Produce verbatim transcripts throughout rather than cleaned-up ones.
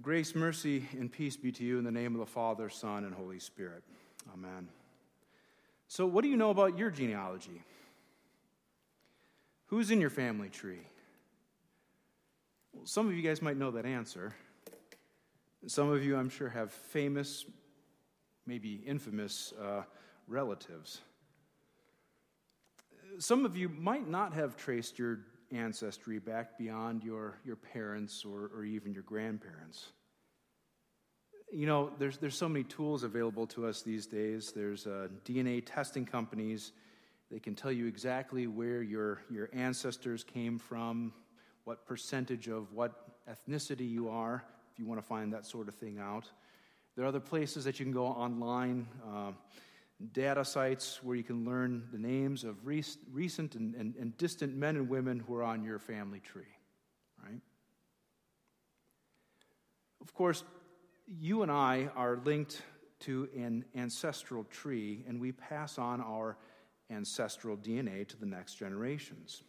Grace, mercy, and peace be to you in the name of the Father, Son, and Holy Spirit. Amen. So what do you know about your genealogy? Who's in your family tree? Well, some of you guys might know that answer. Some of you, I'm sure, have famous, maybe infamous uh, relatives. Some of you might not have traced your ancestry back beyond your, your parents or, or even your grandparents. You know, there's there's so many tools available to us these days. There's uh, D N A testing companies. They can tell you exactly where your, your ancestors came from, what percentage of what ethnicity you are, if you want to find that sort of thing out. There are other places that you can go online, uh, data sites where you can learn the names of rec- recent and, and, and distant men and women who are on your family tree, right? Of course, you and I are linked to an ancestral tree, and we pass on our ancestral D N A to the next generations.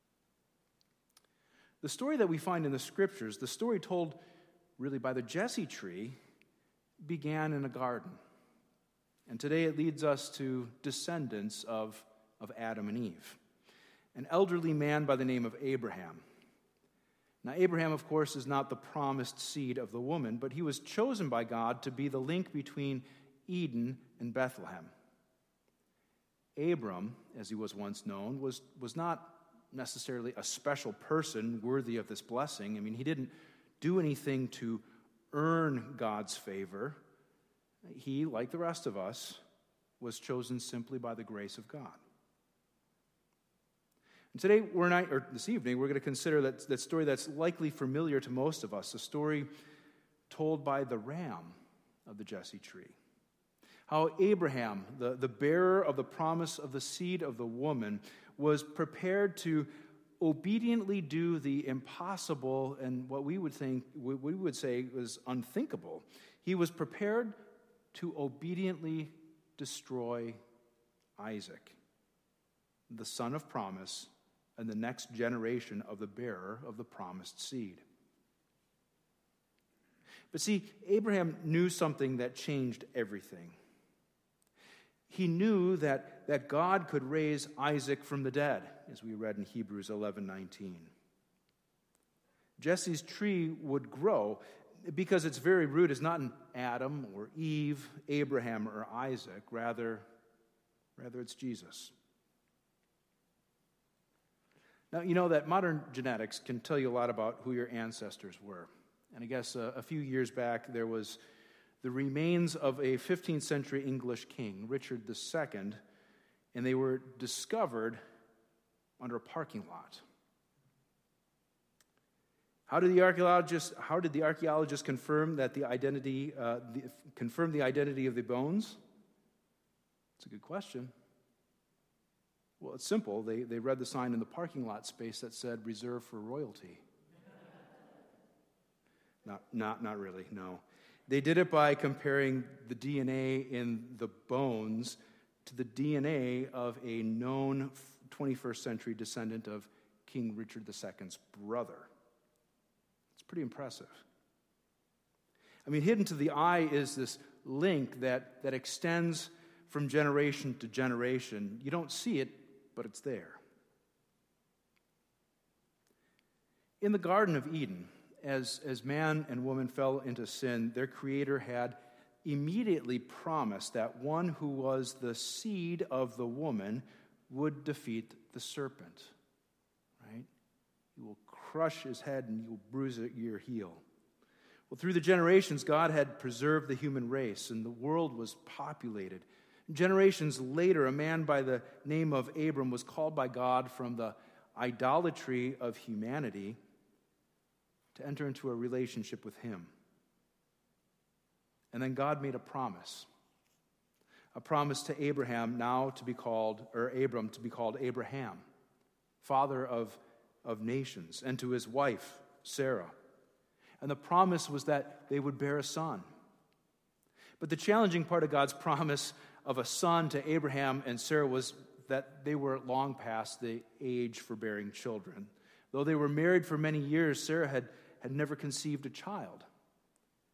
The story that we find in the scriptures, the story told really by the Jesse tree, began in a garden. And today it leads us to descendants of, of Adam and Eve. An elderly man by the name of Abraham. Now, Abraham, of course, is not the promised seed of the woman, but he was chosen by God to be the link between Eden and Bethlehem. Abram, as he was once known, was, was not necessarily a special person worthy of this blessing. I mean, he didn't do anything to earn God's favor. He, like the rest of us, was chosen simply by the grace of God. And today, we're not, or this evening, we're going to consider that, that story that's likely familiar to most of us, a story told by the ram of the Jesse tree. How Abraham, the, the bearer of the promise of the seed of the woman, was prepared to obediently do the impossible and what we would think, what we would say was unthinkable. He was prepared to obediently destroy Isaac, the son of promise, and the next generation of the bearer of the promised seed. But see, Abraham knew something that changed everything. He knew that, that God could raise Isaac from the dead, as we read in Hebrews eleven nineteen. Jesse's tree would grow because its very root is not in Adam or Eve, Abraham or Isaac. Rather, rather it's Jesus. Now, you know that modern genetics can tell you a lot about who your ancestors were. And I guess uh, a few years back, there was the remains of a fifteenth century English king, Richard the Second, and they were discovered under a parking lot. How did the archaeologists, how did the archaeologists confirm that the identity, uh, the, confirm the identity of the bones? It's a good question. Well, it's simple. They, they read the sign in the parking lot space that said, reserved for royalty. Not, not, not really, no. They did it by comparing the D N A in the bones to the D N A of a known twenty-first century descendant of King Richard the Second's brother. It's pretty impressive. I mean, hidden to the eye is this link that, that extends from generation to generation. You don't see it, but it's there. In the Garden of Eden, as, as man and woman fell into sin, their Creator had immediately promised that one who was the seed of the woman would defeat the serpent, right? You will crush his head and you will bruise your heel. Well, through the generations, God had preserved the human race, and the world was populated. Generations later, a man by the name of Abram was called by God from the idolatry of humanity to enter into a relationship with him. And then God made a promise. A promise to Abraham now to be called, or Abram to be called Abraham, father of, of nations, and to his wife, Sarah. And the promise was that they would bear a son. But the challenging part of God's promise of a son to Abraham and Sarah was that they were long past the age for bearing children. Though they were married for many years, Sarah had, had never conceived a child.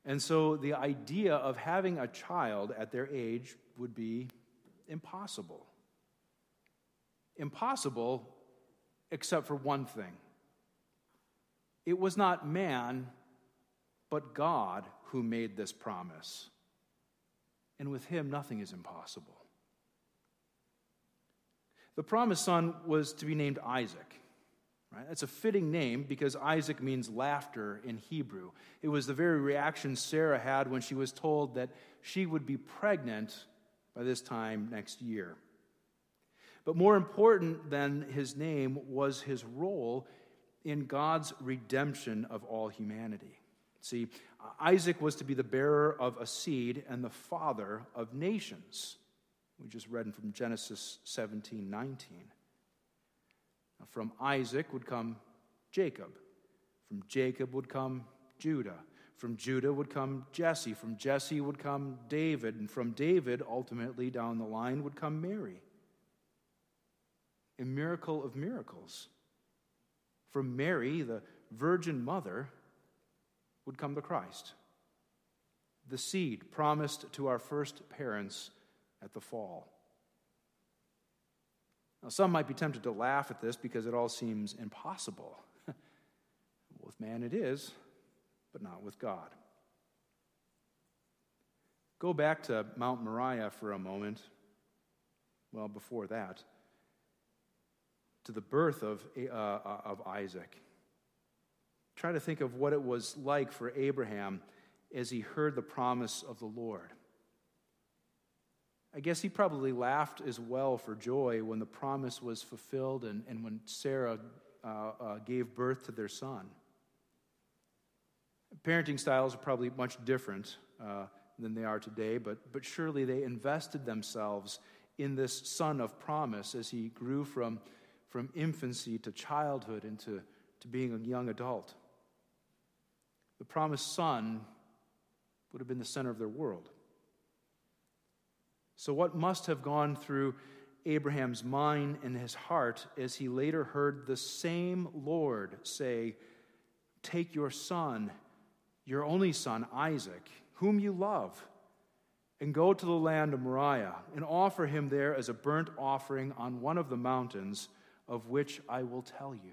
And so the idea of having a child at their age would be impossible. Impossible except for one thing. It was not man, but God who made this promise. And with him, nothing is impossible. The promised son was to be named Isaac. Right? That's a fitting name because Isaac means laughter in Hebrew. It was the very reaction Sarah had when she was told that she would be pregnant by this time next year. But more important than his name was his role in God's redemption of all humanity. See, Isaac was to be the bearer of a seed and the father of nations. We just read from Genesis seventeen nineteen. Now, from Isaac would come Jacob. From Jacob would come Judah. From Judah would come Jesse. From Jesse would come David. And from David, ultimately down the line, would come Mary. A miracle of miracles. From Mary, the virgin mother, would come the Christ, the seed promised to our first parents at the fall. Now, some might be tempted to laugh at this because it all seems impossible. With man it is, but not with God. Go back to Mount Moriah for a moment. Well, before that, to the birth of, uh, of Isaac. Try to think of what it was like for Abraham as he heard the promise of the Lord. I guess he probably laughed as well for joy when the promise was fulfilled and, and when Sarah uh, uh, gave birth to their son. Parenting styles are probably much different uh, than they are today, but, but surely they invested themselves in this son of promise as he grew from, from infancy to childhood into to being a young adult. The promised son would have been the center of their world. So what must have gone through Abraham's mind and his heart as he later heard the same Lord say, "Take your son, your only son, Isaac, whom you love, and go to the land of Moriah, and offer him there as a burnt offering on one of the mountains of which I will tell you."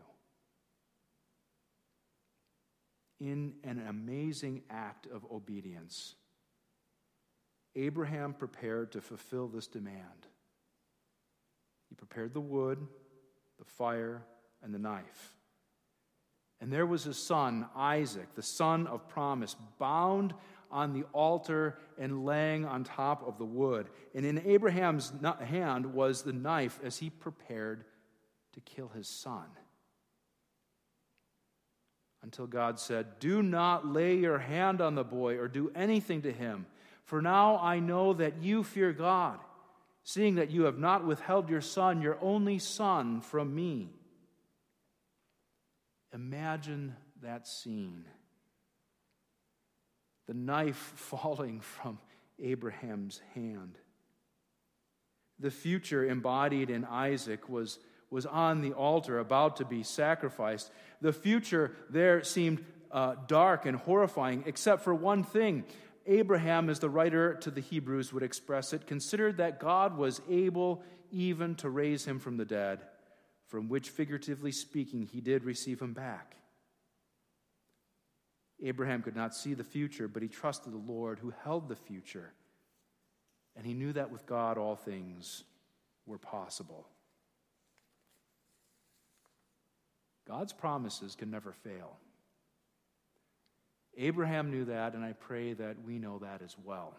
In an amazing act of obedience, Abraham prepared to fulfill this demand. He prepared the wood, the fire, and the knife. And there was his son, Isaac, the son of promise, bound on the altar and laying on top of the wood. And in Abraham's hand was the knife as he prepared to kill his son. Until God said, "Do not lay your hand on the boy or do anything to him. For now I know that you fear God, seeing that you have not withheld your son, your only son, from me." Imagine that scene. The knife falling from Abraham's hand. The future embodied in Isaac was, was on the altar, about to be sacrificed. The future there seemed uh, dark and horrifying, except for one thing. Abraham, as the writer to the Hebrews would express it, considered that God was able even to raise him from the dead, from which, figuratively speaking, he did receive him back. Abraham could not see the future, but he trusted the Lord who held the future. And he knew that with God all things were possible. God's promises can never fail. Abraham knew that, and I pray that we know that as well.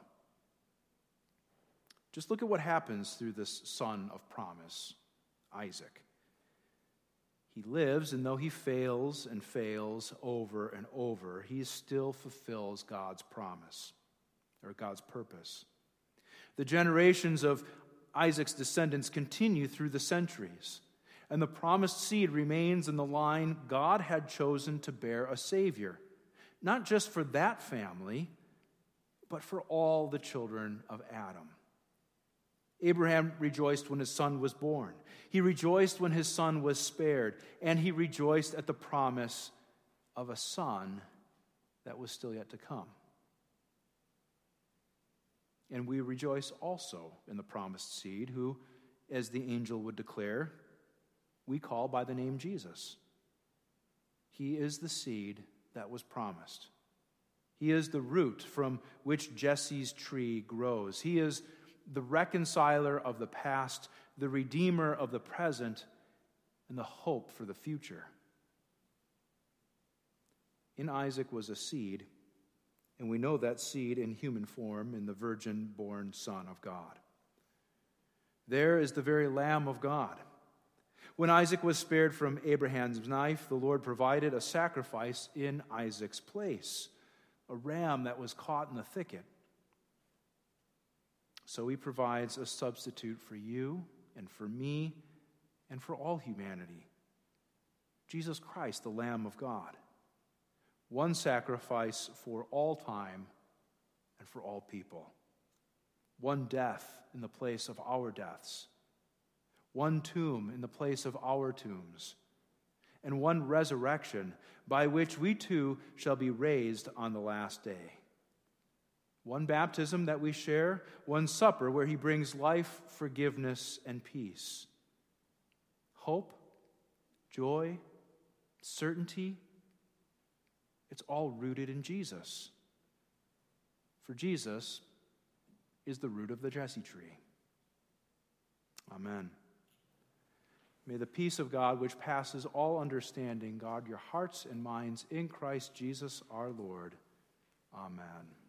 Just look at what happens through this son of promise, Isaac. He lives, and though he fails and fails over and over, he still fulfills God's promise, or God's purpose. The generations of Isaac's descendants continue through the centuries, and the promised seed remains in the line God had chosen to bear a Savior, not just for that family, but for all the children of Adam. Abraham rejoiced when his son was born. He rejoiced when his son was spared, and he rejoiced at the promise of a son that was still yet to come. And we rejoice also in the promised seed, who, as the angel would declare, we call by the name Jesus. He is the seed that was promised. He is the root from which Jesse's tree grows. He is the reconciler of the past, the redeemer of the present, and the hope for the future. In Isaac was a seed, and we know that seed in human form in the virgin-born Son of God. There is the very Lamb of God. When Isaac was spared from Abraham's knife, the Lord provided a sacrifice in Isaac's place, a ram that was caught in the thicket. So he provides a substitute for you and for me and for all humanity. Jesus Christ, the Lamb of God. One sacrifice for all time and for all people. One death in the place of our deaths. One tomb in the place of our tombs. And one resurrection by which we too shall be raised on the last day. One baptism that we share, one supper where he brings life, forgiveness, and peace. Hope, joy, certainty, it's all rooted in Jesus. For Jesus is the root of the Jesse tree. Amen. May the peace of God, which passes all understanding, guard your hearts and minds in Christ Jesus our Lord. Amen.